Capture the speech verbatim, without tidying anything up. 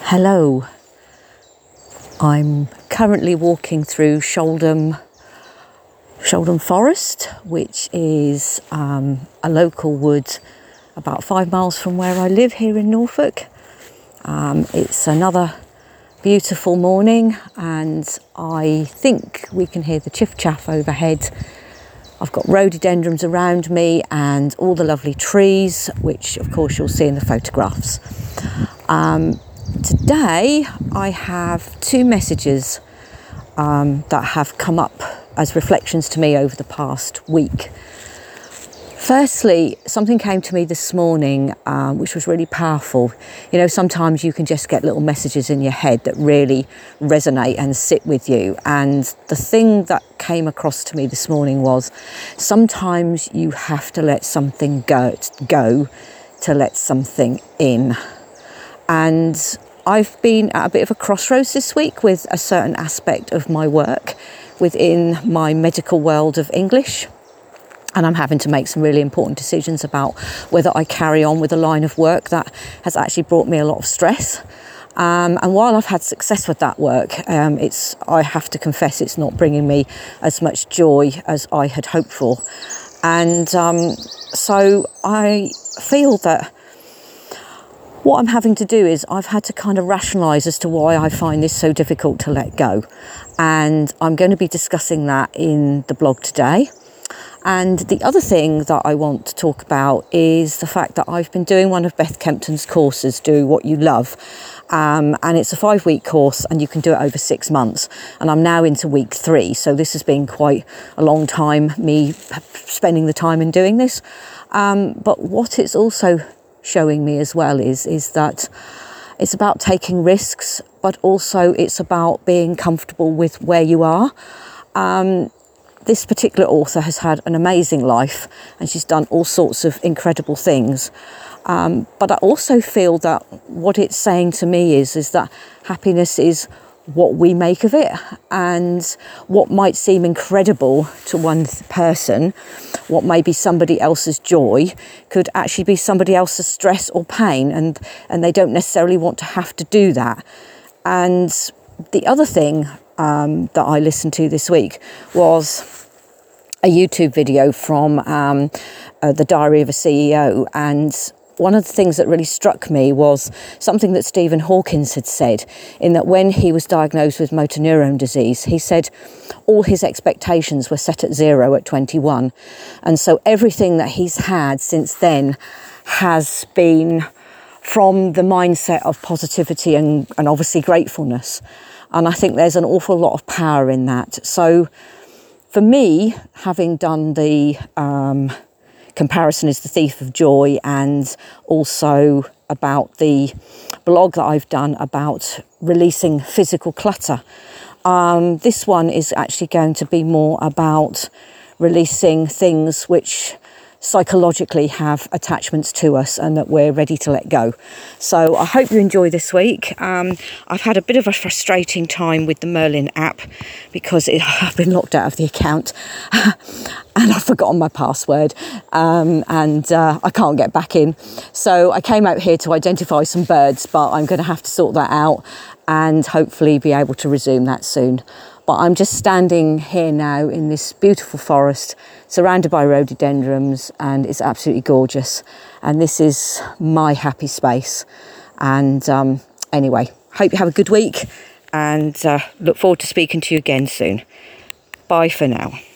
Hello, I'm currently walking through Sholdham, Sholdham Forest, which is um, a local wood about five miles from where I live here in Norfolk. Um, it's another beautiful morning and I think we can hear the chiff-chaff overhead. I've got rhododendrons around me and all the lovely trees, which of course you'll see in the photographs. Um, Today I have two messages um, that have come up as reflections to me over the past week. Firstly, something came to me this morning um, which was really powerful. You know, sometimes you can just get little messages in your head that really resonate and sit with you. And the thing that came across to me this morning was sometimes you have to let something go, go to let something in. And I've been at a bit of a crossroads this week with a certain aspect of my work within my medical world of English. And I'm having to make some really important decisions about whether I carry on with a line of work that has actually brought me a lot of stress. Um, and while I've had success with that work, um, it's I have to confess it's not bringing me as much joy as I had hoped for. And um, so I feel that what I'm having to do is I've had to kind of rationalise as to why I find this so difficult to let go. And I'm going to be discussing that in the blog today. And the other thing that I want to talk about is the fact that I've been doing one of Beth Kempton's courses, Do What You Love. Um, and it's a five week course and you can do it over six months. And I'm now into week three. So this has been quite a long time, me spending the time in doing this. Um, but what it's also showing me as well is is that it's about taking risks, but also it's about being comfortable with where you are. Um, this particular author has had an amazing life and she's done all sorts of incredible things. Um, but I also feel that what it's saying to me is, is that happiness is what we make of it, and what might seem incredible to one person, what may be somebody else's joy, could actually be somebody else's stress or pain, and, and they don't necessarily want to have to do that. And the other thing um, that I listened to this week was a YouTube video from um, uh, the Diary of a C E O, and one of the things that really struck me was something that Stephen Hawkins had said, in that when he was diagnosed with motor neurone disease, he said all his expectations were set at zero at twenty-one. And so everything that he's had since then has been from the mindset of positivity and, and obviously gratefulness. And I think there's an awful lot of power in that. So for me, having done the um, Comparison is the Thief of Joy, and also about the blog that I've done about releasing physical clutter. Um, this one is actually going to be more about releasing things which psychologically have attachments to us and that we're ready to let go. So I hope you enjoy this week. Um, I've had a bit of a frustrating time with the Merlin app because it, I've been locked out of the account and I've forgotten my password um, and uh, I can't get back in. So I came out here to identify some birds, but I'm going to have to sort that out and hopefully be able to resume that soon. But I'm just standing here now in this beautiful forest surrounded by rhododendrons, and it's absolutely gorgeous. And this is my happy space. And um, anyway, hope you have a good week and uh, look forward to speaking to you again soon. Bye for now.